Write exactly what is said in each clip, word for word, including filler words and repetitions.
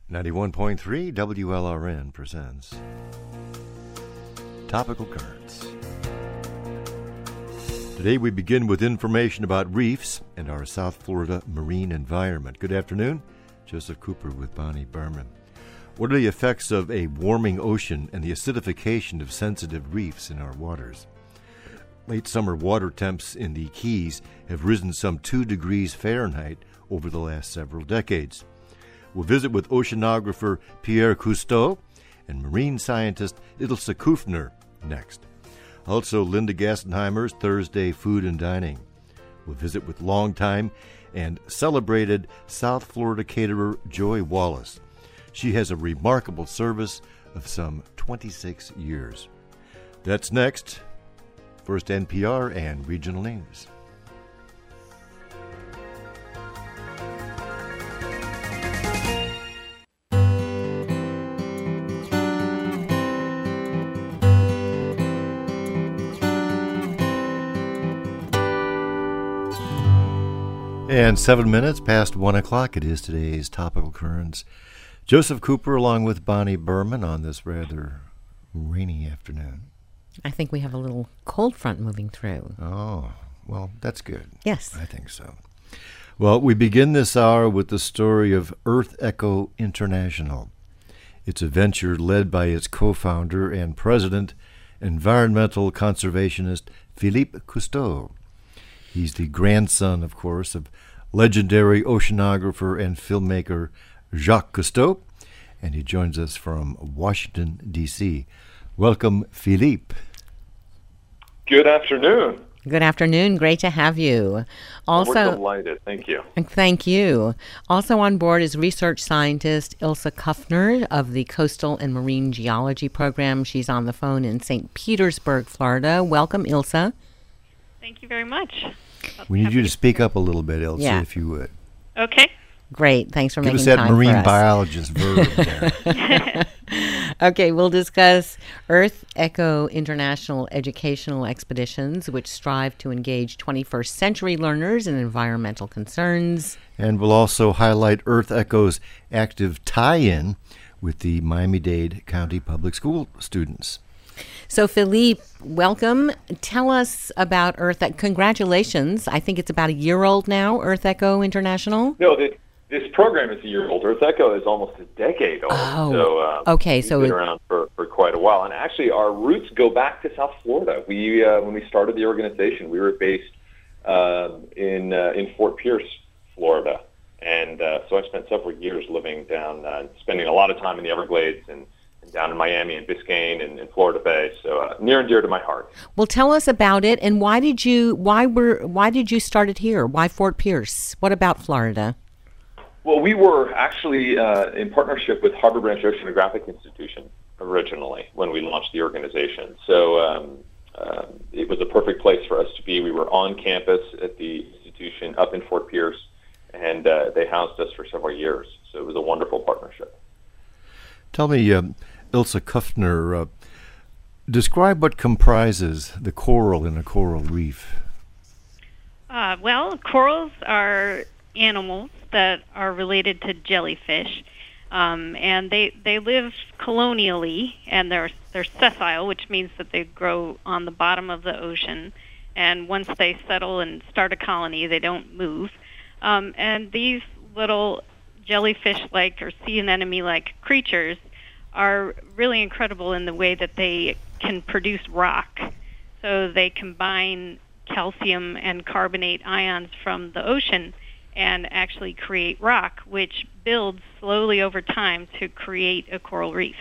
ninety-one point three W L R N presents Topical Currents. Today we begin with information about reefs and our South Florida marine environment. Good afternoon. Joseph Cooper with Bonnie Berman. What are the effects of a warming ocean and the acidification of sensitive reefs in our waters? Late summer water temps in the Keys have risen some two degrees Fahrenheit over the last several decades. We'll visit with oceanographer Pierre Cousteau and marine scientist Ilse Kufner next. Also, Linda Gastenheimer's Thursday Food and Dining. We'll visit with longtime and celebrated South Florida caterer Joy Wallace. She has a remarkable service of some twenty-six years. That's next. First, N P R and regional news. And seven minutes past one o'clock, it is today's Topical Currents. Joseph Cooper along with Bonnie Berman on this rather rainy afternoon. I think we have a little cold front moving through. Oh, well, that's good. Yes. I think so. Well, we begin this hour with the story of Earth Echo International. It's a venture led by its co-founder and president, environmental conservationist Philippe Cousteau. He's the grandson, of course, of legendary oceanographer and filmmaker Jacques Cousteau, and he joins us from Washington, D C Welcome, Philippe. Good afternoon. Good afternoon. Great to have you. Also, We're delighted. Thank you. Thank you. Also on board is research scientist Ilse Kufner of the Coastal and Marine Geology Program. She's on the phone in Saint Petersburg, Florida. Welcome, Ilse. Thank you very much. We need you to speak up a little bit, Ilse, Yeah. if you would. Okay. Great. Thanks for Give making us that time marine for us. biologist verb there. Okay, we'll discuss Earth Echo International Educational Expeditions, which strive to engage twenty-first century learners in environmental concerns. And we'll also highlight Earth Echo's active tie-in with the Miami-Dade County Public School students. So, Philippe, welcome. Tell us about Earth Echo. Congratulations. I think it's about a year old now, Earth Echo International. No, this, this program is a year old. Earth Echo is almost a decade old. Oh, so, um, okay. We've So been it, around for, for quite a while. And actually, our roots go back to South Florida. We, uh, when we started the organization, we were based um, in uh, in Fort Pierce, Florida. And uh, so I spent several years living down, uh, spending a lot of time in the Everglades and down in Miami and Biscayne and, and Florida Bay, so uh, near and dear to my heart. Well, tell us about it, and why did you why were why did you start it here? Why Fort Pierce? What about Florida? Well, we were actually uh, in partnership with Harbor Branch Oceanographic Institution originally when we launched the organization. So um, uh, it was a perfect place for us to be. We were on campus at the institution up in Fort Pierce, and uh, they housed us for several years. So it was a wonderful partnership. Tell me, um, Ilse Kufner, uh, describe what comprises the coral in a coral reef. Uh, well, corals are animals that are related to jellyfish, um, and they, they live colonially, and they're they're sessile, which means that they grow on the bottom of the ocean. And once they settle and start a colony, they don't move. Um, and these little jellyfish-like or sea anemone-like creatures are really incredible in the way that they can produce rock. So they combine calcium and carbonate ions from the ocean and actually create rock, which builds slowly over time to create a coral reef.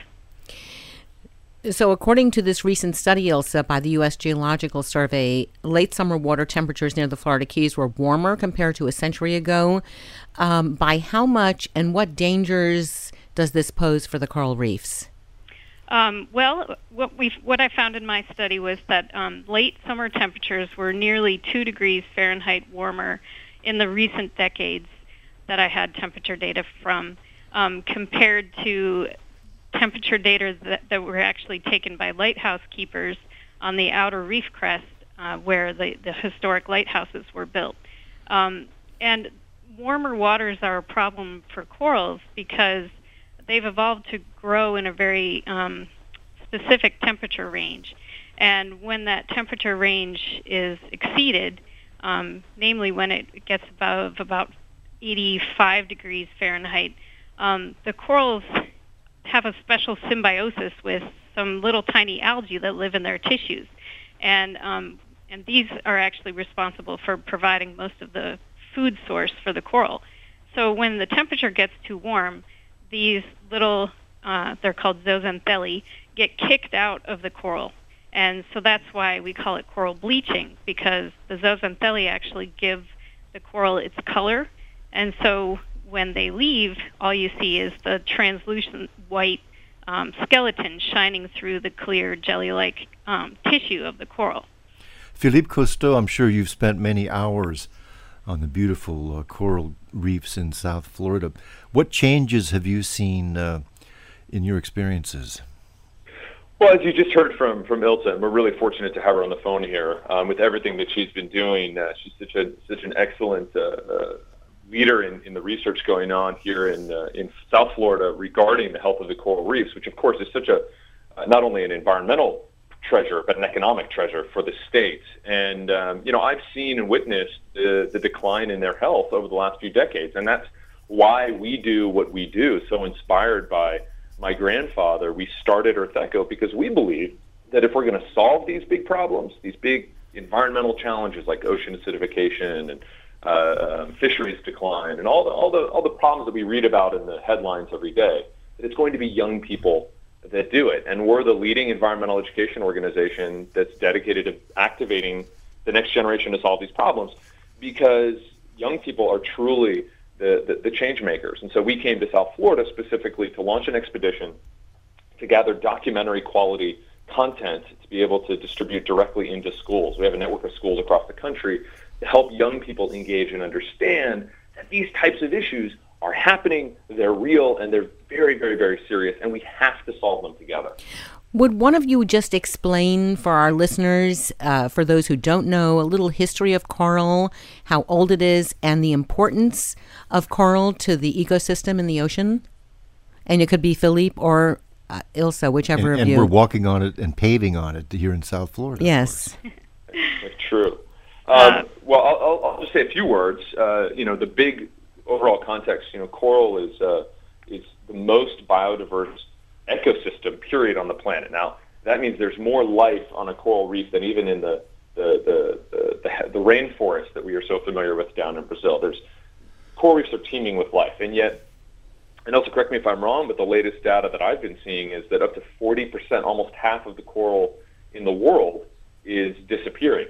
So according to this recent study, Ilse, by the U S Geological Survey, late summer water temperatures near the Florida Keys were warmer compared to a century ago. Um, by how much, and what dangers does this pose for the coral reefs? Um, well, what we what I found in my study was that um, late summer temperatures were nearly two degrees Fahrenheit warmer in the recent decades that I had temperature data from, um, compared to temperature data that, that were actually taken by lighthouse keepers on the outer reef crest uh, where the, the historic lighthouses were built. Um, and warmer waters are a problem for corals because they've evolved to grow in a very um, specific temperature range. And when that temperature range is exceeded, um, namely when it gets above about eighty-five degrees Fahrenheit, um, the corals have a special symbiosis with some little tiny algae that live in their tissues. And, um, and these are actually responsible for providing most of the food source for the coral. So when the temperature gets too warm, these little, uh, they're called zooxanthellae, get kicked out of the coral. And so that's why we call it coral bleaching, because the zooxanthellae actually give the coral its color. And so when they leave, all you see is the translucent white um, skeleton shining through the clear jelly-like um, tissue of the coral. Philippe Cousteau, I'm sure you've spent many hours on the beautiful uh, coral reefs in South Florida. What changes have you seen uh, in your experiences? Well, as you just heard from from Ilse, and we're really fortunate to have her on the phone here. Um, with everything that she's been doing, uh, she's such a such an excellent uh, uh, leader in, in the research going on here in uh, in South Florida regarding the health of the coral reefs, which of course is such a uh, not only an environmental treasure but an economic treasure for the state. And um, you know, I've seen and witnessed the, the decline in their health over the last few decades, and that's why we do what we do. So inspired by my grandfather, we started Earth Echo because we believe that if we're going to solve these big problems, these big environmental challenges like ocean acidification and uh, fisheries decline, and all the all the all the problems that we read about in the headlines every day, that it's going to be young people that do it. And we're the leading environmental education organization that's dedicated to activating the next generation to solve these problems, because young people are truly The, the, the change makers. And so we came to South Florida specifically to launch an expedition to gather documentary quality content to be able to distribute directly into schools. We have a network of schools across the country to help young people engage and understand that these types of issues are happening, they're real, and they're very, very, very serious, and we have to solve them together. Would one of you just explain for our listeners, uh, for those who don't know, a little history of coral, how old it is, and the importance of coral to the ecosystem in the ocean? And it could be Philippe or uh, Ilse, whichever and, of and you. And we're walking on it and paving on it here in South Florida. Yes. That's true. Um, well, I'll, I'll, I'll just say a few words. Uh, you know, the big overall context, you know, coral is uh, is the most biodiverse ecosystem period on the planet. Now, that means there's more life on a coral reef than even in the the the, the, the, the rainforest that we are so familiar with down in Brazil. There's coral reefs are teeming with life, and yet, and also correct me if I'm wrong, but the latest data that I've been seeing is that up to forty percent, almost half of the coral in the world is disappearing,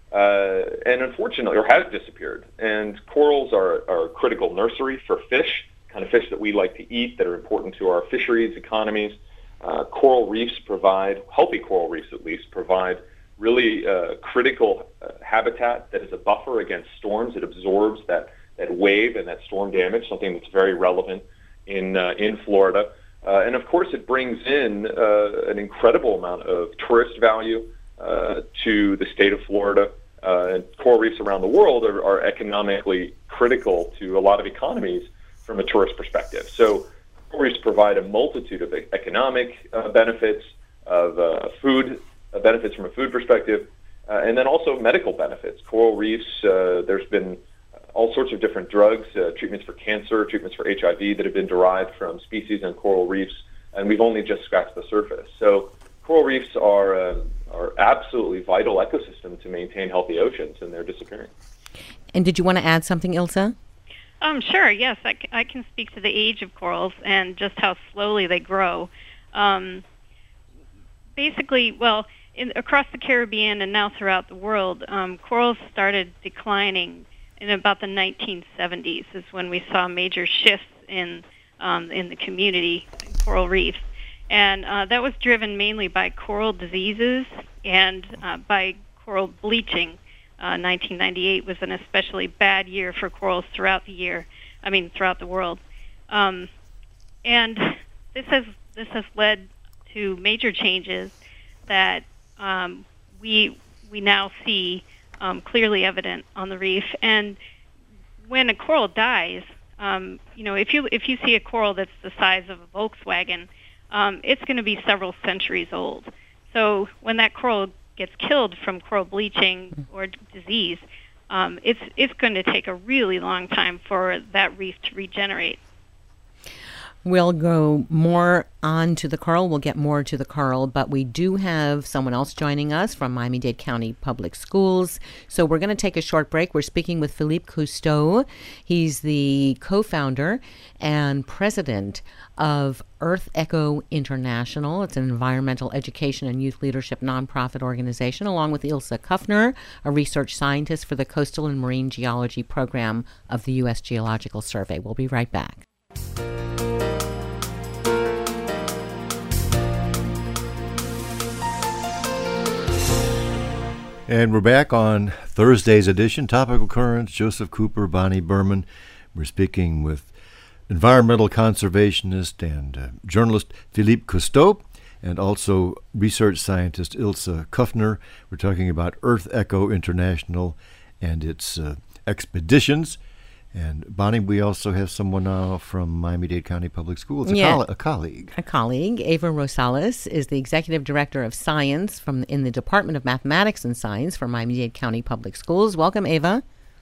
uh, and unfortunately, or has disappeared. And corals are, are a critical nursery for fish, kind of fish that we like to eat that are important to our fisheries economies. Uh, coral reefs provide, healthy coral reefs at least, provide really uh, critical uh, habitat that is a buffer against storms. It absorbs that, that wave and that storm damage, something that's very relevant in, uh, in Florida. Uh, and of course it brings in uh, an incredible amount of tourist value uh, to the state of Florida. Uh, and coral reefs around the world are, are economically critical to a lot of economies from a tourist perspective. So coral reefs provide a multitude of economic uh, benefits, of uh, food uh, benefits from a food perspective, uh, and then also medical benefits. Coral reefs, uh, there's been all sorts of different drugs, uh, treatments for cancer, treatments for H I V that have been derived from species in coral reefs, and we've only just scratched the surface. So coral reefs are, uh, are absolutely vital ecosystem to maintain healthy oceans, and they're disappearing. And did you want to add something, Ilse? Um, sure, yes. I, c- I can speak to the age of corals and just how slowly they grow. Um, basically, well, in, across the Caribbean and now throughout the world, um, corals started declining in about the nineteen seventies is when we saw major shifts in um, in the community, coral reefs. And uh, that was driven mainly by coral diseases and uh, by coral bleaching. Uh, nineteen ninety-eight was an especially bad year for corals throughout the year. I mean, throughout the world, um, and this has this has led to major changes that um, we we now see um, clearly evident on the reef. And when a coral dies, Um, you know, if you if you see a coral that's the size of a Volkswagen, um, it's going to be several centuries old. So when that coral gets killed from coral bleaching or disease, um, it's it's going to take a really long time for that reef to regenerate. We'll go more on to the coral. We'll get more to the coral, but we do have someone else joining us from Miami-Dade County Public Schools. So we're going to take a short break. We're speaking with Philippe Cousteau. He's the co-founder and president of Earth Echo International. It's an environmental education and youth leadership nonprofit organization, along with Ilse Kuffner, a research scientist for the Coastal and Marine Geology Program of the U S Geological Survey. We'll be right back. And we're back on Thursday's edition, Topical Currents, Joseph Cooper, Bonnie Berman. We're speaking with environmental conservationist and uh, journalist Philippe Cousteau and also research scientist Ilse Kuffner. We're talking about Earth Echo International and its uh, expeditions. And Bonnie, we also have someone now from Miami-Dade County Public Schools, a, yeah. coll- a colleague. A colleague. Ava Rosales is the executive director of science from in the Department of Mathematics and Science for Miami-Dade County Public Schools. Welcome, Ava.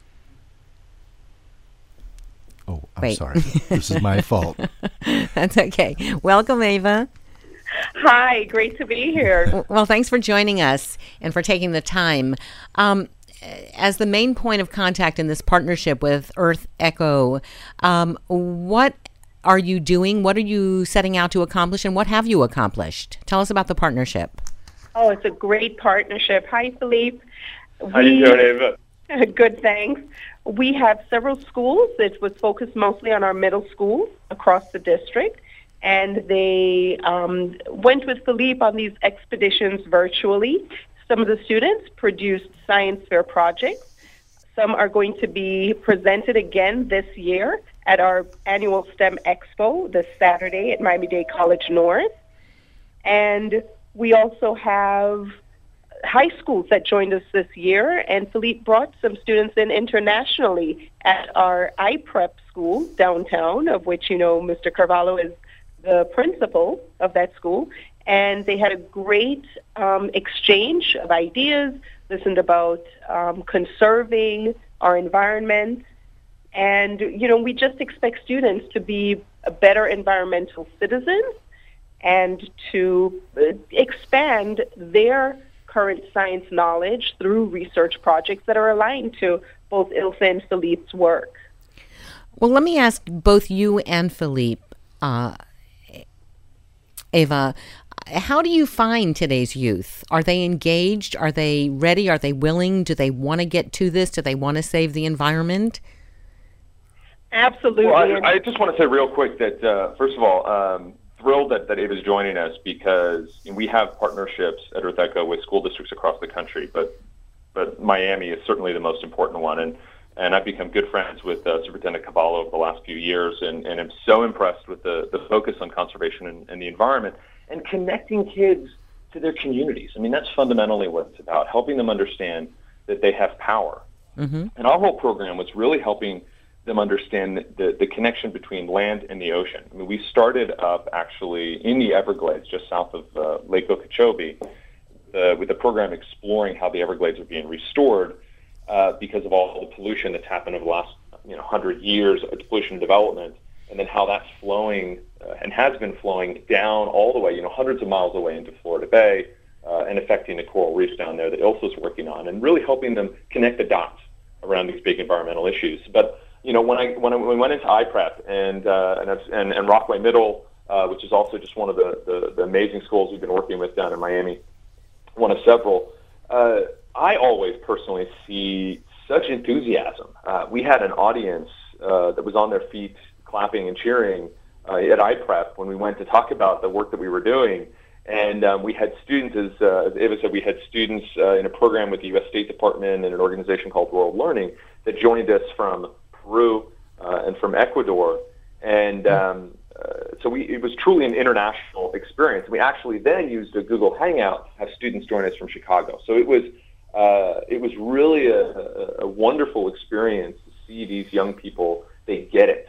Oh, I'm Wait. sorry. This is my fault. That's okay. Welcome, Ava. Hi, great to be here. Well, thanks for joining us and for taking the time. Um, as the main point of contact in this partnership with Earth Echo, um, what are you doing? What are you setting out to accomplish, and what have you accomplished? Tell us about the partnership. Oh, it's a great partnership. Hi, Philippe. How you doing, Ava? Good, thanks. We have several schools. It was focused mostly on our middle schools across the district, and they um, went with Philippe on these expeditions virtually. Some of the students produced science fair projects. Some are going to be presented again this year at our annual STEM Expo this Saturday at Miami-Dade College North. And we also have high schools that joined us this year, and Philippe brought some students in internationally at our I PREP school downtown, of which, you know, Mister Carvalho is the principal of that school. And they had a great um, exchange of ideas, listened about um, conserving our environment. And, you know, we just expect students to be a better environmental citizens and to uh, expand their current science knowledge through research projects that are aligned to both Ilse and Philippe's work. Well, let me ask both you and Philippe, uh, Ava, how do you find today's youth? Are they engaged? Are they ready? Are they willing? Do they want to get to this? Do they want to save the environment? Absolutely. Well, I, I just want to say real quick that, uh, first of all, um, thrilled that, that Ava's joining us because we have partnerships at Earth Echo with school districts across the country, but but Miami is certainly the most important one. And, and I've become good friends with uh, Superintendent Cavallo over the last few years, and, and I'm so impressed with the, the focus on conservation and, and the environment and connecting kids to their communities. I mean, that's fundamentally what it's about, helping them understand that they have power. Mm-hmm. And our whole program was really helping them understand the, the connection between land and the ocean. I mean, we started up actually in the Everglades, just south of uh, Lake Okeechobee, uh, with a program exploring how the Everglades are being restored uh, because of all the pollution that's happened over the last you know, one hundred years of pollution development, and then how that's flowing uh, and has been flowing down all the way, you know, hundreds of miles away into Florida Bay uh, and affecting the coral reefs down there that Ilse is working on, and really helping them connect the dots around these big environmental issues. But you know, when I when I, when we went into I PREP and uh, and, and and Rockaway Middle, uh, which is also just one of the, the, the amazing schools we've been working with down in Miami, one of several, uh, I always personally see such enthusiasm. Uh, we had an audience uh, that was on their feet, clapping and cheering uh, at I PREP when we went to talk about the work that we were doing. And um, we had students, as, uh, as Ava said, we had students uh, in a program with the U S State Department and an organization called World Learning that joined us from Peru uh, and from Ecuador. And um, uh, so we, it was truly an international experience. We actually then used a Google Hangout to have students join us from Chicago. So it was uh, it was really a, a wonderful experience to see these young people. They get it.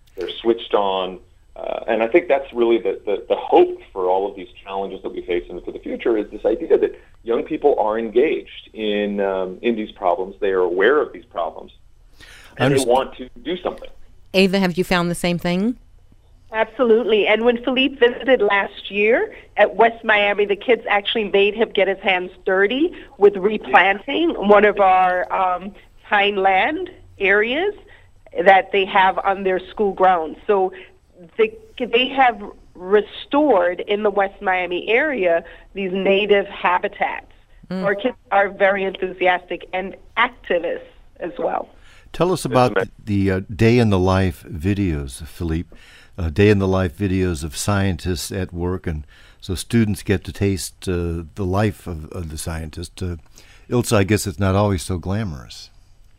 they're switched on. Uh, and I think that's really the, the, the hope for all of these challenges that we face into the future is this idea that young people are engaged in um, in these problems. They are aware of these problems, and they want to do something. Ava, have you found the same thing? Absolutely. And when Philippe visited last year at West Miami, the kids actually made him get his hands dirty with replanting one of our um, pine land areas that they have on their school grounds. So they, they have restored in the West Miami area these native habitats. Mm. Our kids are very enthusiastic and activists as well. Tell us about the, the uh, day in the life videos, Philippe. Uh, day in the life videos of scientists at work, and so students get to taste uh, the life of, of the scientist. Uh, Ilse, I guess it's not always so glamorous.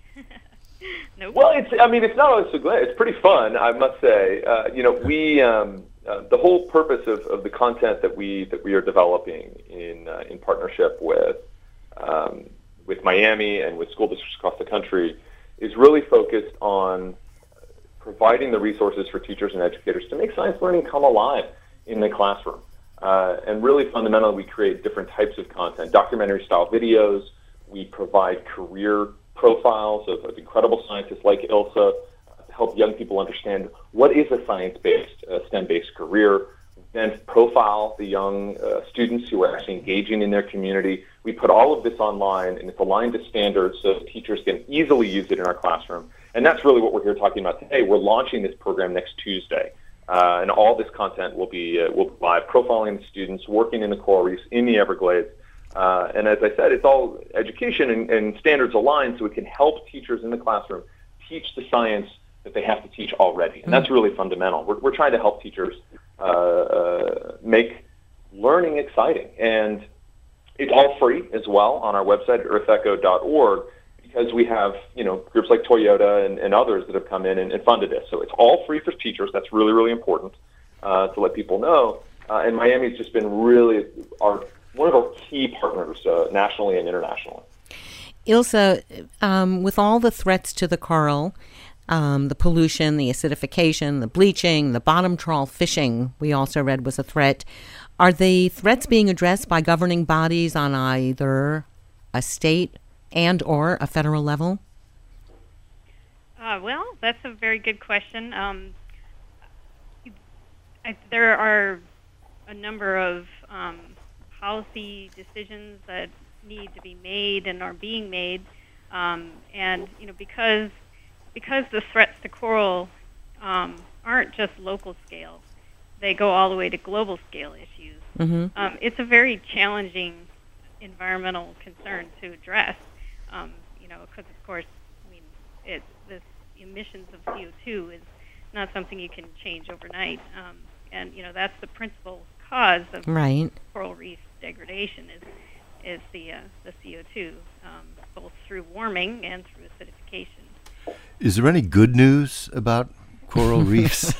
Nope. Well, it's, I mean, it's not always so glamorous. It's pretty fun, I must say. Uh, you know, we, um, uh, the whole purpose of, of the content that we that we are developing in uh, in partnership with um, with Miami and with school districts across the country is really focused on providing the resources for teachers and educators to make science learning come alive in the classroom. Uh, and really fundamentally, we create different types of content, documentary-style videos. We provide career profiles of, of incredible scientists like Ilse uh, to help young people understand what is a science-based, uh, STEM-based career, then profile the young uh, students who are actually engaging in their community. We put all of this online, and it's aligned to standards so that teachers can easily use it in our classroom. And that's really what we're here talking about today. We're launching this program next Tuesday, uh, and all this content will be uh, will be live, profiling the students, working in the coral reefs, in the Everglades. Uh, and as I said, it's all education and, and standards aligned, so it can help teachers in the classroom teach the science that they have to teach already. And that's really fundamental. We're, we're trying to help teachers uh, uh, make learning exciting. And it's all free as well on our website at earth echo dot org. Because we have, you know, groups like Toyota and, and others that have come in and, and funded this. So it's all free for teachers. That's really, really important uh, to let people know. Uh, and Miami's just been really our one of our key partners uh, nationally and internationally. Ilse, um, with all the threats to the coral, um, the pollution, the acidification, the bleaching, the bottom trawl fishing, we also read was a threat. Are the threats being addressed by governing bodies on either a state and or a federal level? Uh, well, that's a very good question. Um, I, there are a number of um, policy decisions that need to be made and are being made, um, and you know because because the threats to coral um, aren't just local scale; they go all the way to global scale issues. Mm-hmm. Um, it's a very challenging environmental concern to address. Um, you know, because of course, I mean, it, this emissions of C O two is not something you can change overnight, um, and you know that's the principal cause of right. coral reef degradation is is the uh, the C O two, um, both through warming and through acidification. Is there any good news about coral reefs?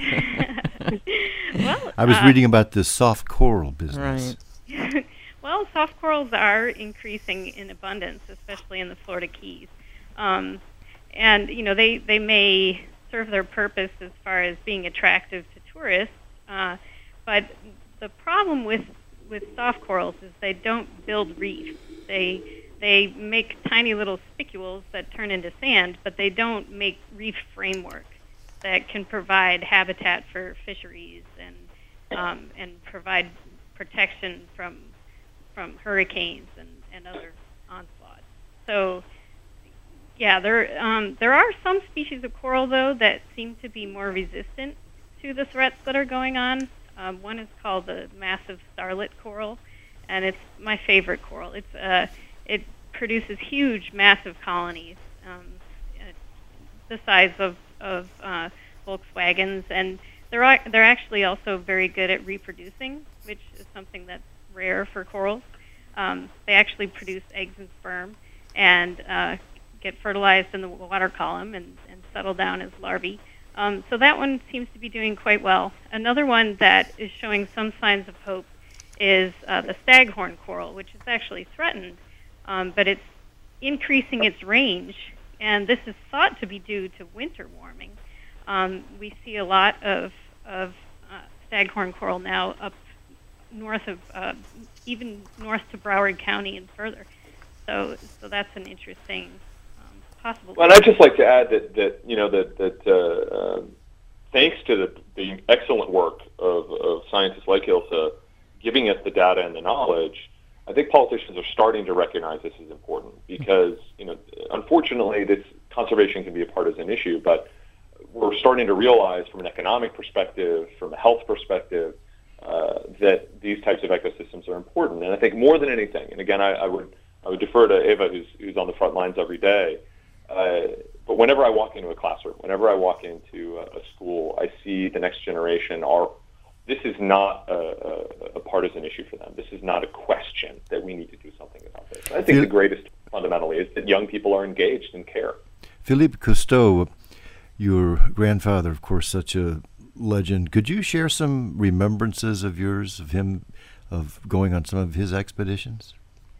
Well, I was uh, reading about the soft coral business. Right. Well, soft corals are increasing in abundance, especially in the Florida Keys. Um, and, you know, they, they may serve their purpose as far as being attractive to tourists, uh, but the problem with, with soft corals is they don't build reefs. They, they make tiny little spicules that turn into sand, but they don't make reef framework that can provide habitat for fisheries and, um, and provide protection from from hurricanes and, and other onslaughts. So, yeah, there um, there are some species of coral, though, that seem to be more resistant to the threats that are going on. Um, one is called the massive starlet coral, and it's my favorite coral. It's uh, it produces huge, massive colonies, um, the size of, of uh, Volkswagens, and they're, they're actually also very good at reproducing, which is something that's rare for corals. Um, they actually produce eggs and sperm and uh, get fertilized in the water column and, and settle down as larvae. Um, so that one seems to be doing quite well. Another one that is showing some signs of hope is uh, the staghorn coral, which is actually threatened, um, but it's increasing its range, and this is thought to be due to winter warming. Um, we see a lot of, of uh, staghorn coral now up north of, uh, even north to Broward County and further. So, so that's an interesting um, possible. Well, and I'd just like to add that, that you know, that, that uh, uh, thanks to the, the excellent work of, of scientists like Ilse giving us the data and the knowledge, I think politicians are starting to recognize this is important because, you know, unfortunately, this conservation can be a partisan issue, but we're starting to realize from an economic perspective, from a health perspective, uh, that these types of ecosystems are important. And I think more than anything, and again, I, I would I would defer to Eva, who's, who's on the front lines every day, uh, but whenever I walk into a classroom, whenever I walk into a, a school, I see the next generation are, this is not a, a, a partisan issue for them. This is not a question that we need to do something about this. I think Phil- the greatest fundamentally is that young people are engaged and care. Philippe Cousteau, your grandfather, of course, such a legend. Could you share some remembrances of yours, of him, of going on some of his expeditions?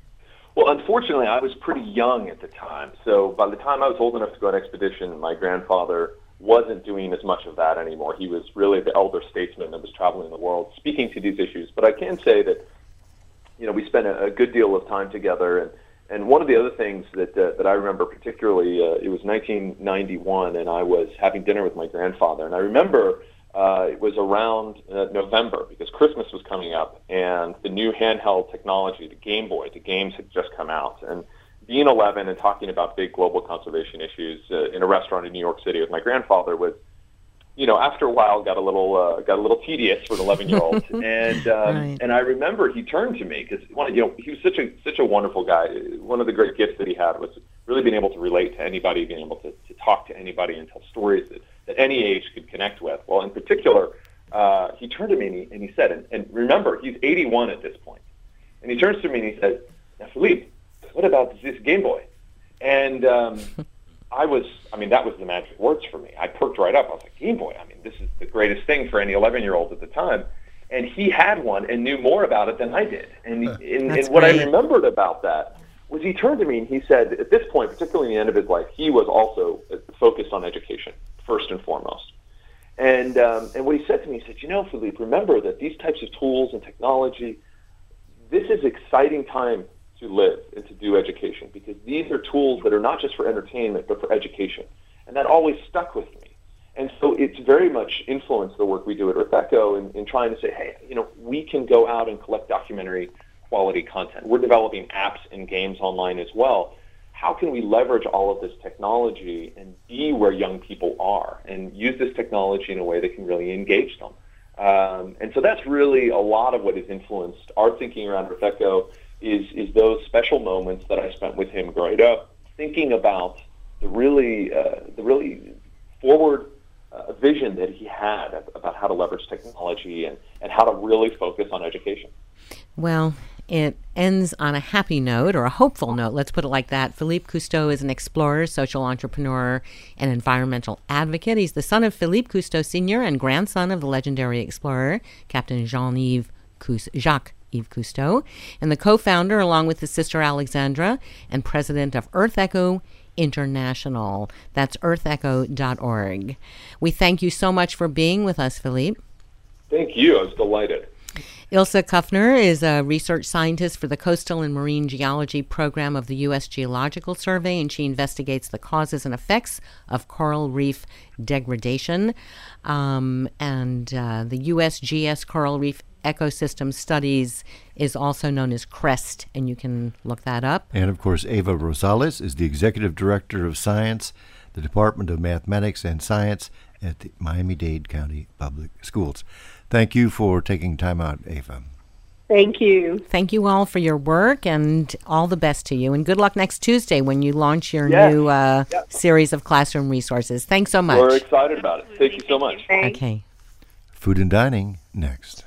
Well, unfortunately, I was pretty young at the time. So by the time I was old enough to go on expedition, my grandfather wasn't doing as much of that anymore. He was really the elder statesman that was traveling the world speaking to these issues. But I can say that, you know, we spent a, a good deal of time together. And, and one of the other things that uh, that I remember particularly, uh, it was nineteen ninety-one, and I was having dinner with my grandfather. And I remember uh, it was around uh, November because Christmas was coming up, and the new handheld technology, the Game Boy, the games had just come out. And being eleven and talking about big global conservation issues uh, in a restaurant in New York City with my grandfather was, you know, after a while got a little uh, got a little tedious for an eleven-year-old. and um, right. and I remember he turned to me because, you know, he was such a such a wonderful guy. One of the great gifts that he had was really being able to relate to anybody, being able to, to talk to anybody and tell stories that, that any age could connect with. Well, in particular, uh, he turned to me and he, and he said, and, and remember, he's eighty-one at this point, and he turns to me and he said, "Now, Philippe, what about this Game Boy?" And um, I was, I mean, that was the magic words for me. I perked right up. I was like, Game Boy, I mean, this is the greatest thing for any eleven-year-old at the time. And he had one and knew more about it than I did. And, and, and what I remembered about that was he turned to me and he said, at this point, particularly in the end of his life, he was also focused on education, first and foremost. And, um, and what he said to me, he said, you know, Philippe, remember that these types of tools and technology, this is exciting time to live and to do education, because these are tools that are not just for entertainment, but for education. And that always stuck with me. And so it's very much influenced the work we do at Earth Echo in, in trying to say, hey, you know, we can go out and collect documentary quality content. We're developing apps and games online as well. How can we leverage all of this technology and be where young people are and use this technology in a way that can really engage them? Um, and so that's really a lot of what has influenced our thinking around Earth Echo. Is, is those special moments that I spent with him growing up, thinking about the really uh, the really forward uh, vision that he had about how to leverage technology and, and how to really focus on education. Well, it ends on a happy note, or a hopeful note, let's put it like that. Philippe Cousteau is an explorer, social entrepreneur, and environmental advocate. He's the son of Philippe Cousteau Senior and grandson of the legendary explorer, Captain Jean-Yves Cousteau, Jacques Yves Cousteau, and the co-founder, along with his sister Alexandra, and president of Earth Echo International. That's earth echo dot org. We thank you so much for being with us, Philippe. Thank you. I was delighted. Ilse Kuffner is a research scientist for the Coastal and Marine Geology Program of the U S Geological Survey, and she investigates the causes and effects of coral reef degradation. Um, and uh, the U S G S Coral Reef Ecosystem Studies is also known as CREST, and you can look that up. And, of course, Eva Rosales is the Executive Director of Science, the Department of Mathematics and Science at the Miami-Dade County Public Schools. Thank you for taking time out, Eva. Thank you. Thank you all for your work, and all the best to you. And good luck next Tuesday when you launch your yes. new uh, yep. series of classroom resources. Thanks so much. We're excited about it. Thank you so much. Thanks. Okay. Food and Dining next.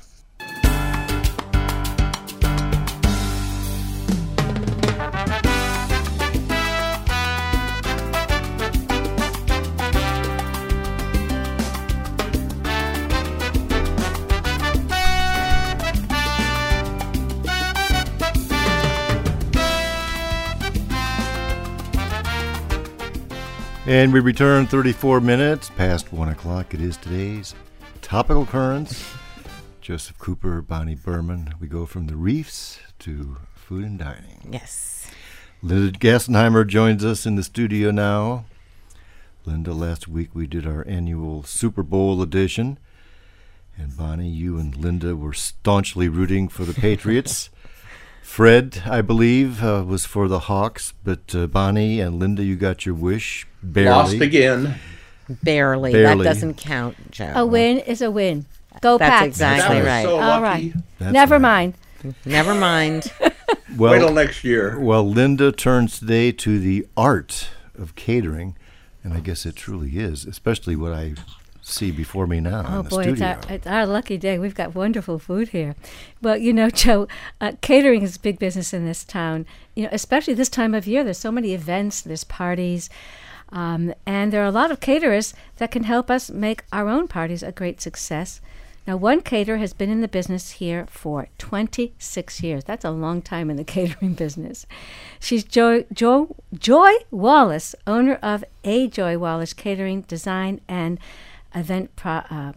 And we return thirty-four minutes past one o'clock. It is today's Topical Currents. Joseph Cooper, Bonnie Berman. We go from the reefs to food and dining. Yes. Linda Gassenheimer joins us in the studio now. Linda, last week we did our annual Super Bowl edition. And Bonnie, you and Linda were staunchly rooting for the Patriots. Fred, I believe, uh, was for the Hawks, but uh, Bonnie and Linda, you got your wish. Barely. Lost again. Barely. Barely. That doesn't count, Joe. A win is a win. Go That's Pats. exactly That was right. so All lucky. right. That's Never right. mind. Never mind. Well, Wait till next year. Well, Linda turns today to the art of catering, and I guess it truly is, especially what I see before me now Oh in the boy, it's studio. our, it's our lucky day. We've got wonderful food here. Well, you know, Joe, uh, catering is big business in this town. You know, especially this time of year. There's so many events. There's parties. Um, and there are a lot of caterers that can help us make our own parties a great success. Now, one caterer has been in the business here for twenty-six years. That's a long time in the catering business. She's Joy, jo, Joy Wallace, owner of A. Joy Wallace Catering, Design, and Event pro, uh,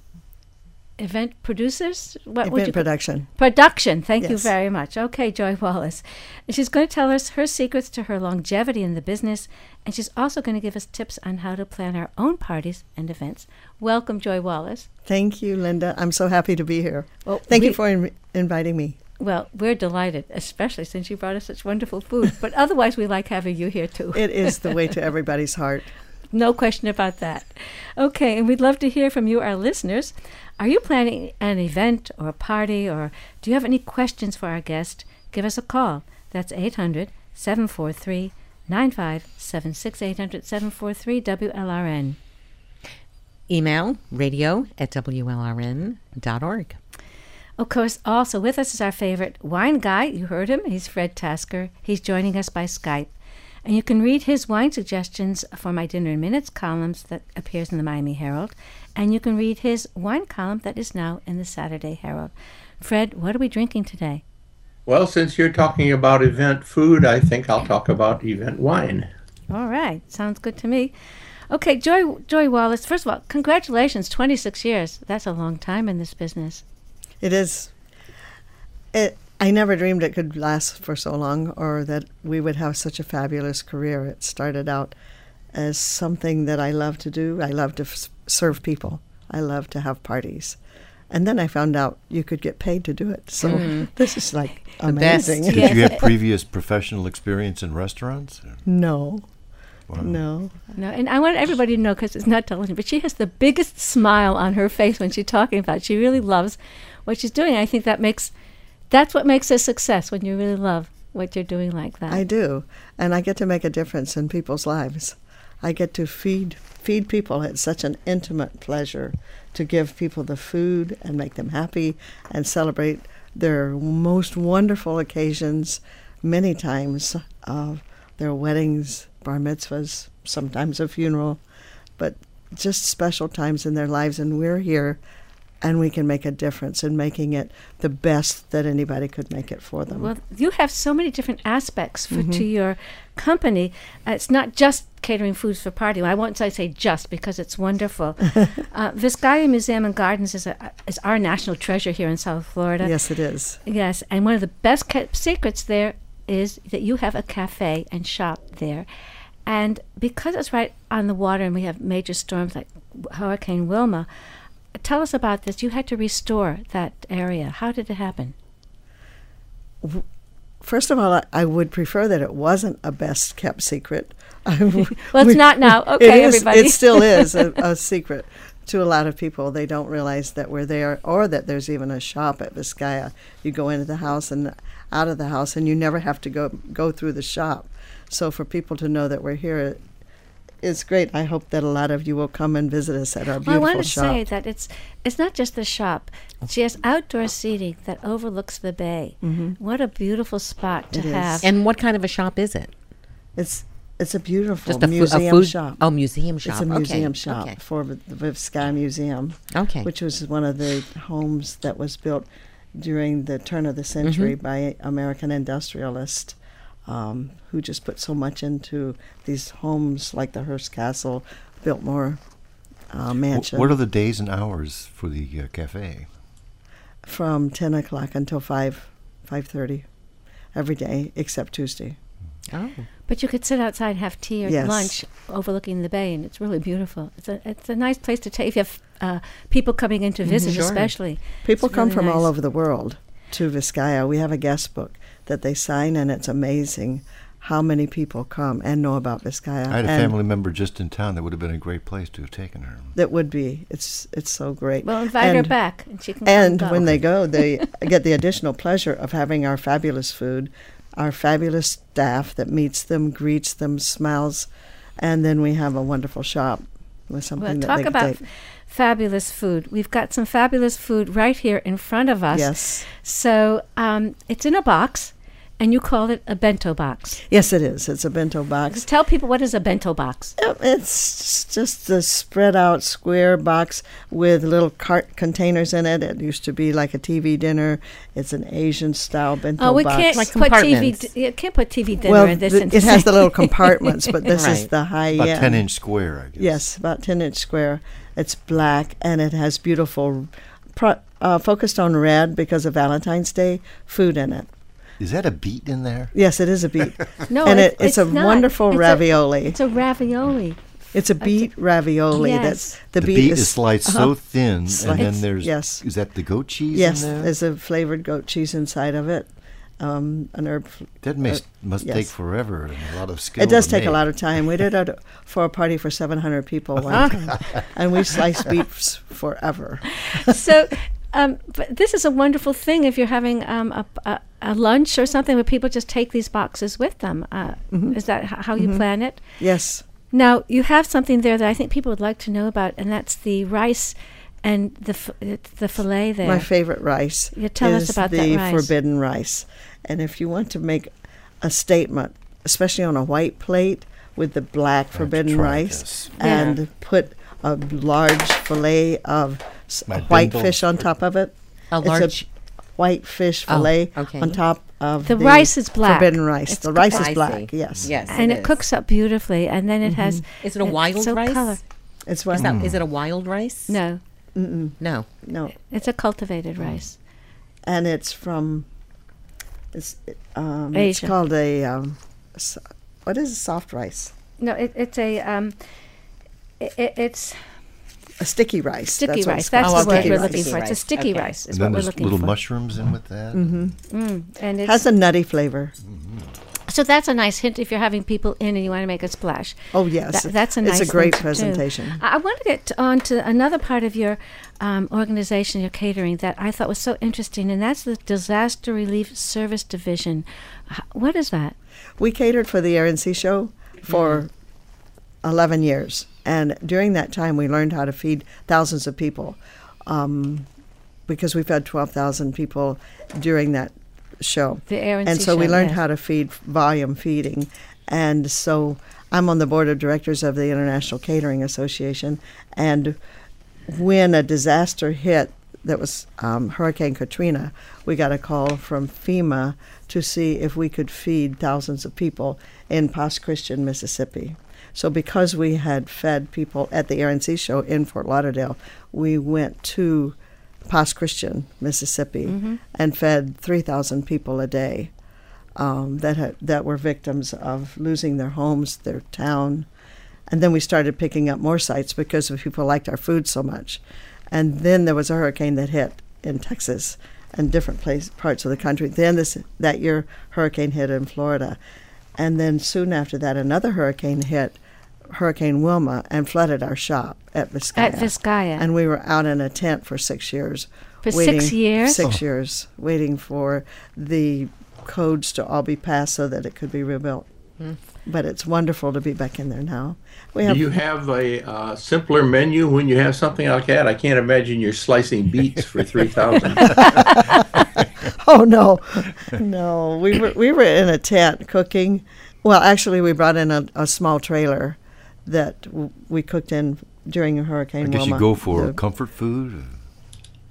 Event Producers? What would Event you production. Production. Thank you Yes. very much. Okay, Joy Wallace. And she's going to tell us her secrets to her longevity in the business, and she's also going to give us tips on how to plan our own parties and events. Welcome, Joy Wallace. Thank you, Linda. I'm so happy to be here. Well, Thank we- you for in- inviting me. Well, we're delighted, especially since you brought us such wonderful food. But otherwise, we like having you here, too. It is the way to everybody's heart. No question about that. Okay, and we'd love to hear from you, our listeners. Are you planning an event or a party, or do you have any questions for our guest? Give us a call. That's eight hundred, seven four three, nine five seven six, eight hundred, seven four three, W L R N. Email radio at W L R N dot org. Of course, also with us is our favorite wine guy. You heard him. He's Fred Tasker. He's joining us by Skype. And you can read his wine suggestions for my Dinner in Minutes columns that appears in the Miami Herald. And you can read his wine column that is now in the Saturday Herald. Fred, what are we drinking today? Well, since you're talking about event food, I think I'll talk about event wine. All right. Sounds good to me. Okay, Joy, Joy Wallace, first of all, congratulations, twenty-six years. That's a long time in this business. It is. It. I never dreamed it could last for so long, or that we would have such a fabulous career. It started out as something that I love to do. I love to f- serve people. I love to have parties. And then I found out you could get paid to do it. So Mm. this is like The best. amazing. Did you have previous professional experience in restaurants? No, Wow. no. No, and I want everybody to know, because it's not television, but she has the biggest smile on her face when she's talking about it. She really loves what she's doing. I think that makes, that's what makes a success, when you really love what you're doing like that. I do, and I get to make a difference in people's lives. I get to feed feed people. It's such an intimate pleasure to give people the food and make them happy and celebrate their most wonderful occasions, many times uh, their weddings, bar mitzvahs, sometimes a funeral, but just special times in their lives. And we're here, and we can make a difference in making it the best that anybody could make it for them. Well, you have so many different aspects for, to your company. Uh, it's not just catering foods for party. I won't say, say just, because it's wonderful. uh, Vizcaya Museum and Gardens is, a, is our national treasure here in South Florida. Yes, it is. Yes, and one of the best kept secrets there is that you have a cafe and shop there. And because it's right on the water and we have major storms like Hurricane Wilma, tell us about this. You had to restore that area. How did it happen? First of all, I, I would prefer that it wasn't a best-kept secret. Well, it's not now. Okay, it is, everybody. It still is a, a secret to a lot of people. They don't realize that we're there, or that there's even a shop at Vizcaya. You go into the house and out of the house, and you never have to go go through the shop. So for people to know that we're here, it's great. I hope that a lot of you will come and visit us at our beautiful Well, I wanted to shop. say that it's it's not just the shop. She has outdoor seating that overlooks the bay. Mm-hmm. What a beautiful spot to It is. have. And what kind of a shop is it? It's it's a beautiful Just a, fu- museum a food shop. Oh, museum shop. It's a Okay, museum shop Okay. for the Vizcaya Museum, Okay. which was one of the homes that was built during the turn of the century Mm-hmm. by American industrialists um, who just put so much into these homes like the Hearst Castle, Biltmore uh, Mansion. What are the days and hours for the uh, cafe? From ten o'clock until five, five thirty, every day except Tuesday. Oh. But you could sit outside and have tea or Yes. lunch overlooking the bay, and it's really beautiful. It's a it's a nice place to take if you have uh, people coming in to visit, Sure. especially. People It's come really from all nice. over the world to Vizcaya. We have a guest book that they sign, and it's amazing how many people come and know about Vizcaya. I had a and family member just in town that would have been a great place to have taken her. that would be. It's it's so great. Well, invite her And- back, and she can And come when go. they go, they get the additional pleasure of having our fabulous food, our fabulous staff that meets them, greets them, smiles, and then we have a wonderful shop with something Well, that talk they can about take. fabulous food. We've got some fabulous food right here in front of us. Yes. So um, it's in a box, and you call it a bento box. Yes, it is. It's a bento box. Tell people, what is a bento box? Yep, It's just a spread out square box with little cart containers in it. It used to be like a T V dinner. It's an Asian style bento Oh, we box. can't Like put T V. compartments. D- you can't put T V dinner well, in this. th- and it has the say- little compartments, but this is Right. the high About end. ten inch square, I guess. Yes, about ten inch square. It's black and it has beautiful, pro- uh, focused on red because of Valentine's Day, food in it. Is that a beet in there? Yes, it is a beet. No, and it- it, it's, it's a not. wonderful It's a- ravioli. It's a ravioli. It's a beet ravioli. Yes. That's The, the, beet, is sliced uh-huh. so thin, Sli- and then It's- there's yes. is that the goat cheese Yes, in there? there's a flavored goat cheese inside of it. Um, an herb. f- That may, uh, must yes. take forever and a lot of skill. It does to take a make. lot of time. We did it for a party for seven hundred people one time, and we sliced beets forever. So, um, but this is a wonderful thing if you're having um, a, a, a lunch or something where people just take these boxes with them. Uh, Is that h- how you plan it? Yes. Now, you have something there that I think people would like to know about, and that's the rice and the f- it's the fillet there. My favorite rice You tell us is about that the rice. forbidden rice. And if you want to make a statement, especially on a white plate with the black to forbidden try rice, this. and Yeah. put a large fillet of s- My white bindle fish on for- top of it. A It's large. white fish Oh, fillet okay. on top of The rice is black. Forbidden rice. It's the rice I is see. black. Yes. Yes. and it, is. cooks up beautifully, and then it has. Is it a it's wild so rice? color- It's what? Is that is it a wild rice? No, Mm-mm, No. no. it's a cultivated rice. And it's from. It's um, it's Asia. called a. Um, s- what is a soft rice? No, it, it's a. Um, it, it, it's A sticky rice. sticky That's what rice. it's That's called. the word okay. we're Rice. looking for. It's a Sticky sticky rice. rice. Is And then what we're there's looking little for. mushrooms in with that. Mm, and it's, Has a nutty flavor. so that's a nice hint if you're having people in and you want to make a splash. Oh yes, That- that's a nice It's a great thing to do. presentation. I, I want to get on to another part of your um, organization, your catering, that I thought was so interesting, and that's the Disaster Relief Service Division. H- What is that? We catered for the Air and Sea Show for eleven years, and during that time, we learned how to feed thousands of people, um, because we fed twelve thousand people during that show. The Air and, And Sea so we Show, learned yes. how to feed volume feeding. And so I'm on the board of directors of the International Catering Association. And when a disaster hit, that was um, Hurricane Katrina, we got a call from FEMA to see if we could feed thousands of people in Pass Christian, Mississippi. So because we had fed people at the Air and Sea Show in Fort Lauderdale, we went to Pass Christian, Mississippi, Mm-hmm. and fed three thousand people a day um, that had, that were victims of losing their homes, their town. And then we started picking up more sites because the people liked our food so much. And then there was a hurricane that hit in Texas and different place, parts of the country. Then this that year, hurricane hit in Florida. And then soon after that, another hurricane hit, Hurricane Wilma, and flooded our shop at Vizcaya. At Vizcaya. And we were out in a tent for six years. For waiting, six years? Six years, waiting for the codes to all be passed so that it could be rebuilt. But it's wonderful to be back in there now. We have Do you have a uh, simpler menu when you have something like that? I can't imagine you're slicing beets for three thousand. Oh no, no. We were we were in a tent cooking. Well, actually, we brought in a, a small trailer that w- we cooked in during a I Hurricane guess Wilma. you go for The- comfort food.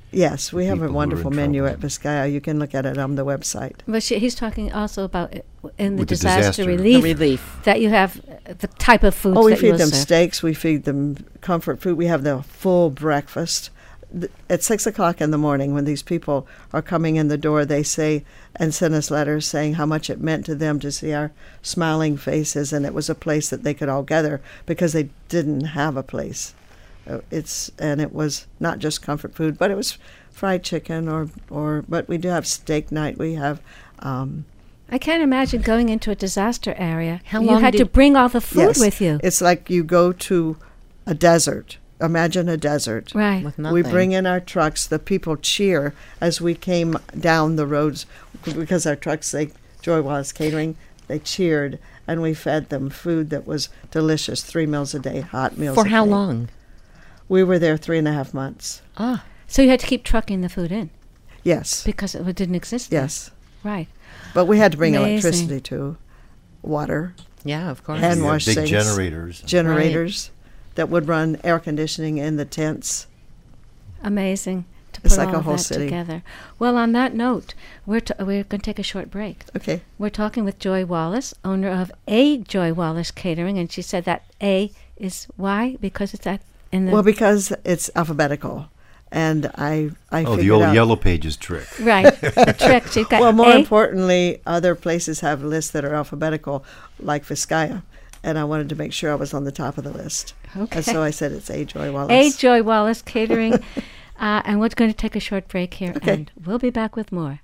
Yes, we have people a who are wonderful in menu trouble. at Vizcaya. You can look at it on the website. But she, he's talking also about uh, in the With the disaster, disaster. relief, The relief. that you have uh, the type of foods Oh, we that feed you'll them serve. steaks. We feed them comfort food. We have the full breakfast. Th- At six o'clock in the morning, when these people are coming in the door, they say and send us letters saying how much it meant to them to see our smiling faces, and it was a place that they could all gather because they didn't have a place. Uh, It's and it was not just comfort food, but it was fried chicken or or. But we do have steak night. We have. Um, I can't imagine going into a disaster area. How you long had to did- bring all the food yes, with you. It's like you go to a desert. Imagine a desert. Right. With We nothing. bring in our trucks. The people cheer as we came down the roads because our trucks, they Joy Wallace Catering, they cheered, and we fed them food that was delicious, three meals a day, hot meals For a how day. long? We were there three and a half months. Ah, So you had to keep trucking the food in Yes, because it didn't exist there. yes. Right. But we had to bring Amazing. electricity too, water, yeah, of course. Hand You have wash big sinks. generators. generators that would run air conditioning in the tents. Amazing to It's put like all a of whole that city. together. Well, on that note, we're t- we're going to take a short break. Okay. We're talking with Joy Wallace, owner of A Joy Wallace Catering, and she said that A is why because it's at in the Well, because it's alphabetical, and I I Oh, the figured old out, Yellow Pages trick. right the trick. She's got Well, more A. importantly, other places have lists that are alphabetical, like Vizcaya, and I wanted to make sure I was on the top of the list. Okay. And so I said it's A. Joy A Wallace. Joy Wallace Catering, uh, and we're going to take a short break here, Okay. and we'll be back with more.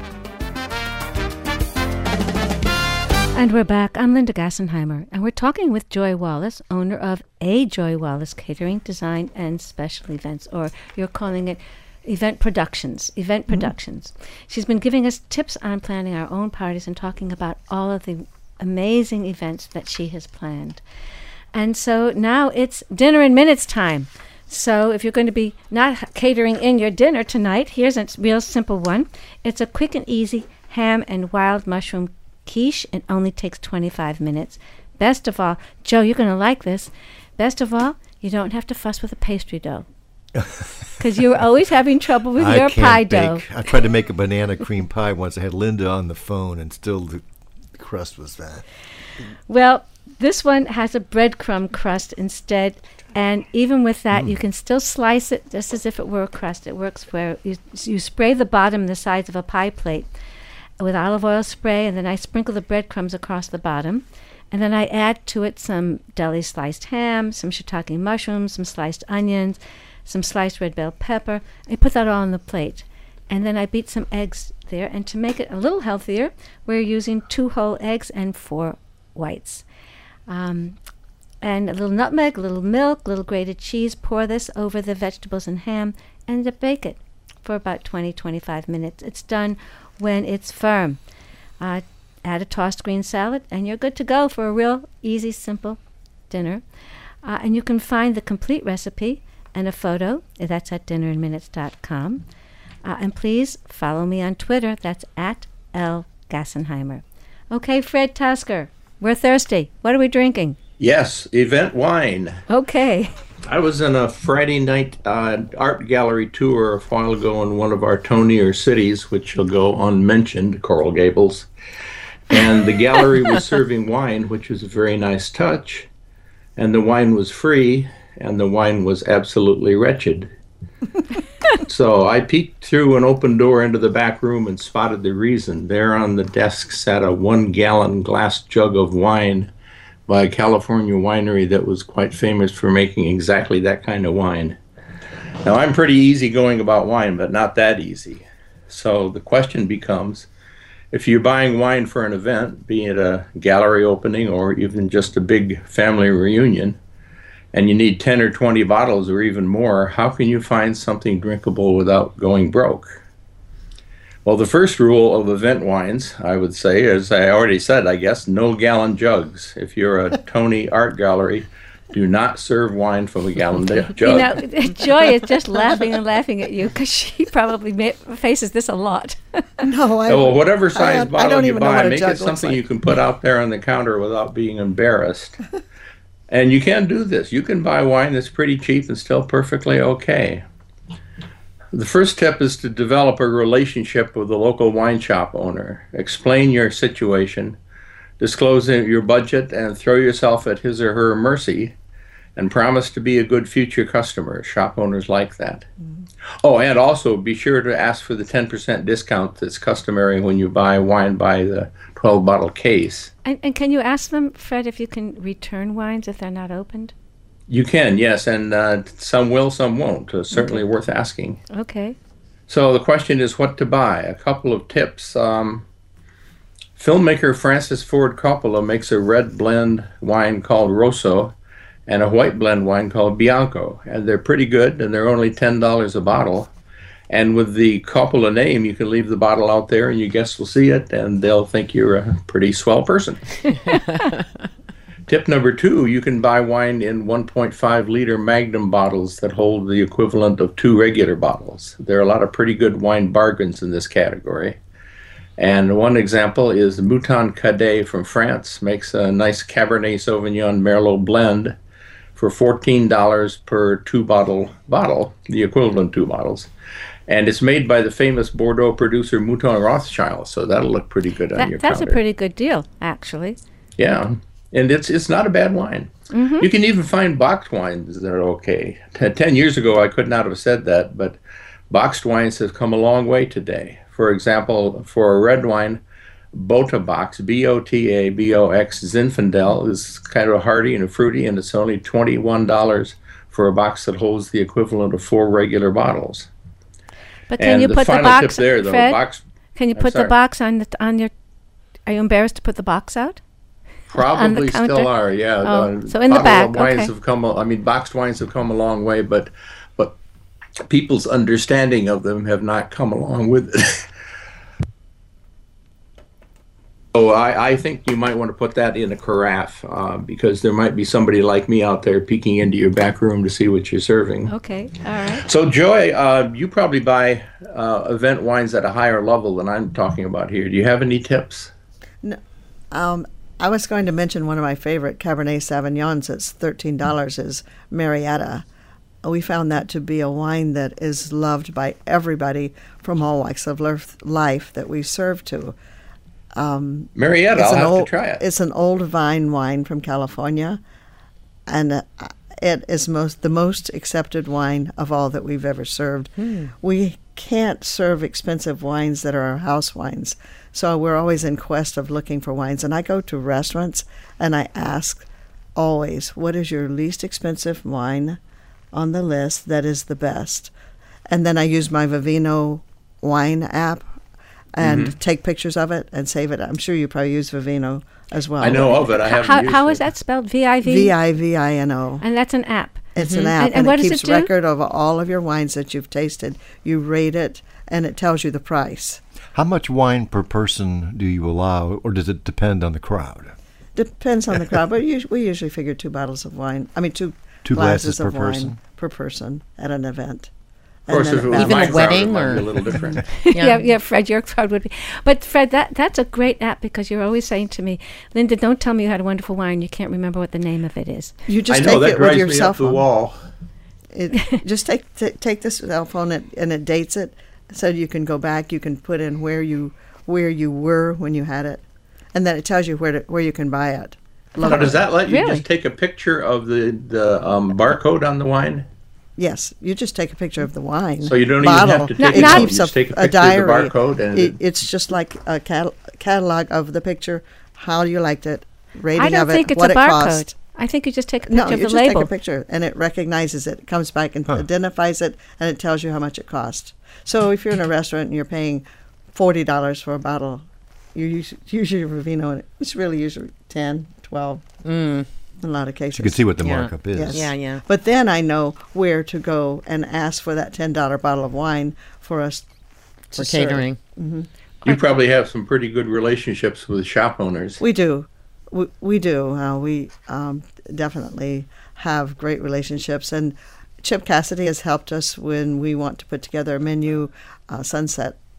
And we're back. I'm Linda Gassenheimer, and we're talking with Joy Wallace, owner of A Joy Wallace Catering, Design and Special Events, or you're calling it event productions. Event productions. She's been giving us tips on planning our own parties and talking about all of the amazing events that she has planned. And so now it's dinner in minutes time. So if you're going to be not h- catering in your dinner tonight, here's a real simple one. It's a quick and easy ham and wild mushroom quiche. It only takes twenty-five minutes. Best of all, Joe, you're going to like this. Best of all, you don't have to fuss with a pastry dough. Because you were always having trouble with I your can't pie bake. dough. I tried to make a banana cream pie once. I had Linda on the phone, and still the crust was that. Well, this one has a breadcrumb crust instead, and even with that, you can still slice it just as if it were a crust. It works where you, you spray the bottom the size of a pie plate with olive oil spray, and then I sprinkle the breadcrumbs across the bottom, and then I add to it some deli sliced ham, some shiitake mushrooms, some sliced onions, some sliced red bell pepper. I put that all on the plate, and then I beat some eggs there, and to make it a little healthier, we're using two whole eggs and four whites. Um, and a little nutmeg, a little milk, a little grated cheese. Pour this over the vegetables and ham and to bake it for about twenty to twenty-five minutes. It's done when it's firm. Uh, add a tossed green salad and you're good to go for a real easy, simple dinner. Uh, and you can find the complete recipe and a photo. That's at dinner in minutes dot com. Uh, and please follow me on Twitter. That's at L. Gassenheimer. Okay, Fred Tasker, we're thirsty. What are we drinking? Yes, event wine. Okay. I was in a Friday night uh, art gallery tour a while ago in one of our tonier cities, which shall go unmentioned, Coral Gables. And the gallery was serving wine, which was a very nice touch. And the wine was free, and the wine was absolutely wretched. So I peeked through an open door into the back room and spotted the reason. There on the desk sat a one-gallon glass jug of wine by a California winery that was quite famous for making exactly that kind of wine. Now, I'm pretty easygoing about wine, but not that easy. So the question becomes, if you're buying wine for an event, be it a gallery opening or even just a big family reunion, and you need ten or twenty bottles or even more, how can you find something drinkable without going broke? Well, the first rule of event wines, I would say, as I already said, I guess, no gallon jugs. If you're a Tony art gallery, do not serve wine from a gallon jug. You know, Joy is just laughing and laughing at you because she probably ma- faces this a lot. No, I. Well, whatever size I, I bottle don't you even know buy, what a make jug it looks something like. you can put out there on the counter without being embarrassed. And you can do this. You can buy wine that's pretty cheap and still perfectly okay. The first tip is to develop a relationship with the local wine shop owner. Explain your situation, disclose your budget, and throw yourself at his or her mercy, and promise to be a good future customer. Shop owners like that. Mm-hmm. Oh, and also be sure to ask for the ten percent discount that's customary when you buy wine by the twelve bottle case. And, and can you ask them, Fred, if you can return wines if they're not opened? You can, yes, and uh, some will, some won't. Uh, certainly okay. Worth asking. Okay. So the question is what to buy. A couple of tips. Um, filmmaker Francis Ford Coppola makes a red blend wine called Rosso and a white blend wine called Bianco. And they're pretty good, and they're only ten dollars a bottle. And with the Coppola name, you can leave the bottle out there and your guests will see it, and they'll think you're a pretty swell person. Tip number two, you can buy wine in one point five liter Magnum bottles that hold the equivalent of two regular bottles. There are a lot of pretty good wine bargains in this category. And one example is Mouton Cadet from France makes a nice Cabernet Sauvignon Merlot blend for fourteen dollars per two-bottle bottle, the equivalent two bottles. And it's made by the famous Bordeaux producer Mouton Rothschild, so that'll look pretty good that, on your that's counter. A pretty good deal, actually. Yeah. And it's it's not a bad wine. Mm-hmm. You can even find boxed wines that are okay. T- ten years ago, I could not have said that, but boxed wines have come a long way today. For example, for a red wine, Bota Box, B O T A B O X Zinfandel, is kind of hearty and fruity, and it's only twenty-one dollars for a box that holds the equivalent of four regular bottles. But can and you the put the final box, tip there, though, Fred, box, can you I'm put sorry. the box on the on your? Are you embarrassed to put the box out? Probably still are, yeah. Oh, uh, so in the back, wines okay. have come. I mean, boxed wines have come a long way, but but people's understanding of them have not come along with it. So I, I think you might want to put that in a carafe uh, because there might be somebody like me out there peeking into your back room to see what you're serving. Okay, all right. So Joy, uh, you probably buy uh, event wines at a higher level than I'm talking about here. Do you have any tips? No. Um, I was going to mention one of my favorite Cabernet Sauvignons that's thirteen dollars is Marietta. We found that to be a wine that is loved by everybody from all walks of life that we serve to. Um, Marietta, I'll have old, to try it. It's an old vine wine from California, and uh, it is most the most accepted wine of all that we've ever served. Hmm. We can't serve expensive wines that are our house wines, so we're always in quest of looking for wines. And I go to restaurants and I ask always, what is your least expensive wine on the list that is the best? And then I use my Vivino wine app and mm-hmm. take pictures of it and save it. I'm sure you probably use Vivino as well. I know of it. I haven't how, used how it. is that spelled? V I V? V I V I N O. And that's an app. It's mm-hmm. an app, and, and, and what it does keeps it do? record of all of your wines that you've tasted. You rate it, and it tells you the price. How much wine per person do you allow, or does it depend on the crowd? Depends on the crowd, but us- we usually figure two bottles of wine. I mean, two, two glasses, glasses per of person wine per person at an event. Of course, if it was even my a wedding crowd, it might or be a little different. yeah. yeah, yeah, Fred, your crowd would be. But Fred, that that's a great app because you're always saying to me, Linda, don't tell me you had a wonderful wine. You can't remember what the name of it is. You just I know, take that it with drives your me cell up the phone. wall. It, just take t- take this cell phone and, and it dates it, so you can go back. You can put in where you where you were when you had it, and then it tells you where to, where you can buy it. Now, does that let you Really? just take a picture of the the um, barcode on the wine? Yes, you just take a picture of the wine. So you don't bottle. even have to Not- take it not- out. You keeps just a, take a a picture diary. of the barcode and It, it's just like a cat- catalog of the picture, how you liked it, rating I don't of it, think it's what a it cost. barcode. I think you just take a picture No, of you the just label. take a picture, and it recognizes it. It comes back and Huh. identifies it, and it tells you how much it cost. So if you're in a restaurant and you're paying forty dollars for a bottle, you use, use your Vivino, and it's really usually ten, twelve Mm. in a lot of cases. You can see what the Yeah. markup is. Yes. Yeah, yeah. But then I know where to go and ask for that ten dollar bottle of wine for us to For serve. catering. you probably have some pretty good relationships with shop owners. We do. We, we do. Uh, we um, definitely have great relationships. And Chip Cassidy has helped us when we want to put together a menu. Uh, Sunset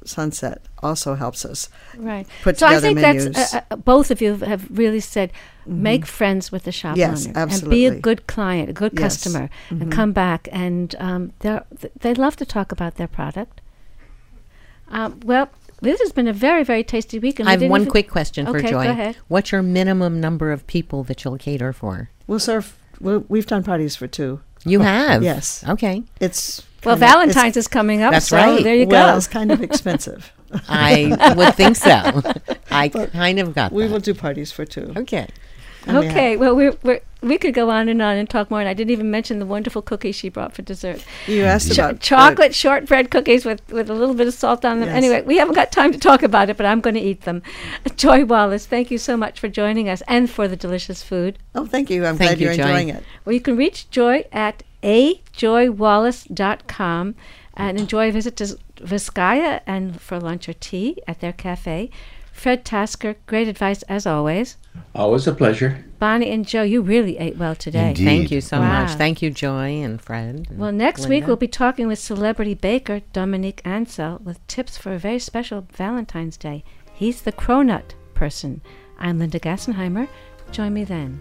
sunset also helps us Right. put so I together think menus. that's, uh, uh, both of you have really said, make friends with the shop Yes, owner. absolutely. And be a good client, a good Yes. customer, Mhm. and come back. And um, they're- th- they love to talk about their product. Um, well, this has been a very, very tasty week. And I we have didn't one even- quick question for Okay, Joy. go ahead. What's your minimum number of people that you'll cater for? We'll serve. We'll, we've done parties for two. You have? Yes. Okay. It's Well, kinda- Valentine's is coming up. That's so right. There you well, go. it's kind of expensive. I would think so. I But kind of got We that. will do parties for two. Okay. And we Okay, have- well, we're, we're, we could go on and on and talk more, and I didn't even mention the wonderful cookies she brought for dessert. You asked Ch- about chocolate shortbread cookies with, with a little bit of salt on them. Yes. Anyway, we haven't got time to talk about it, but I'm going to eat them. Joy Wallace, thank you so much for joining us and for the delicious food. Oh, thank you. I'm Thank glad you, you're Joy. enjoying it. Well, you can reach Joy at a joy wallace dot com and enjoy a visit to Vizcaya and for lunch or tea at their cafe. Fred Tasker, great advice as always. Always a pleasure. Bonnie and Joe, you really ate well today. Indeed. Thank you so Wow. much. Thank you, Joy and Fred. and Well, next week Linda. we'll be talking with celebrity baker Dominique Ansel with tips for a very special Valentine's Day. He's the cronut person. I'm Linda Gassenheimer. Join me then.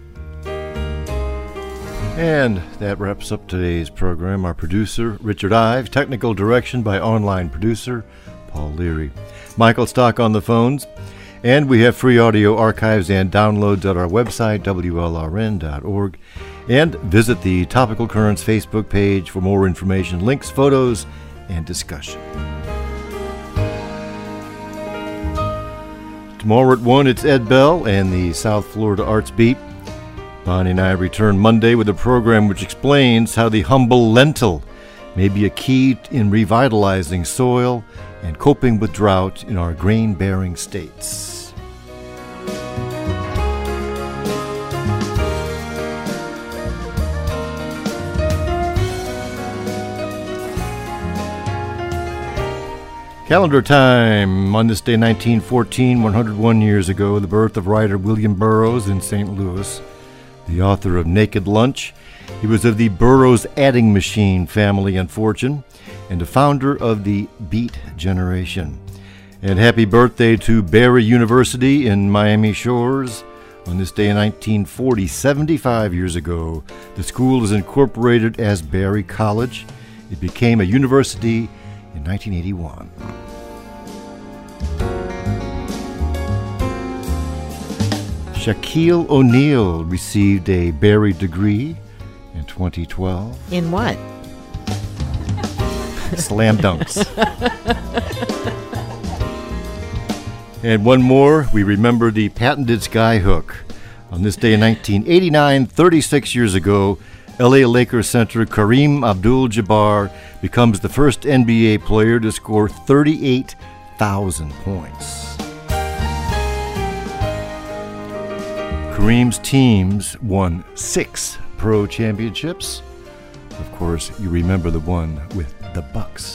And that wraps up today's program. Our producer, Richard Ives. Technical direction by online producer, Paul Leary. Michael Stock on the phones. And we have free audio archives and downloads at our website, W L R N dot org. And visit the Topical Currents Facebook page for more information, links, photos, and discussion. Tomorrow at one, it's Ed Bell and the South Florida Arts Beat. Bonnie and I return Monday with a program which explains how the humble lentil may be a key in revitalizing soil and coping with drought in our grain-bearing states. Calendar time. On this day, nineteen fourteen, one hundred one years ago, the birth of writer William Burroughs in Saint Louis. The author of Naked Lunch, he was of the Burroughs Adding Machine family and fortune, and a founder of the Beat Generation. And happy birthday to Barry University in Miami Shores. On this day in nineteen forty, seventy-five years ago, the school was incorporated as Barry College. It became a university in nineteen eighty-one. Shaquille O'Neal received a Barry degree in twenty twelve. In what? Slam dunks. And one more, we remember the patented skyhook. On this day in nineteen eighty-nine, thirty-six years ago, L A Lakers center Kareem Abdul-Jabbar becomes the first N B A player to score thirty-eight thousand points. Kareem's teams won six pro championships. Of course, you remember the one with the Bucks.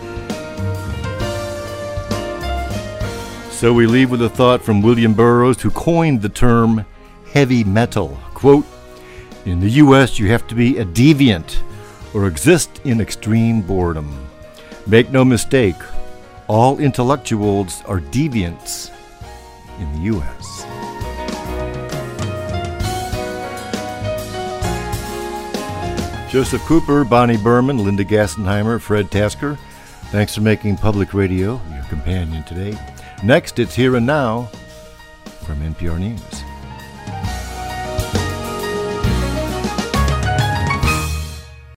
So we leave with a thought from William Burroughs, who coined the term heavy metal. Quote, "In the U S you have to be a deviant or exist in extreme boredom. Make no mistake, all intellectuals are deviants in the U S" Joseph Cooper, Bonnie Berman, Linda Gassenheimer, Fred Tasker, thanks for making public radio your companion today. Next, it's Here and Now from N P R News.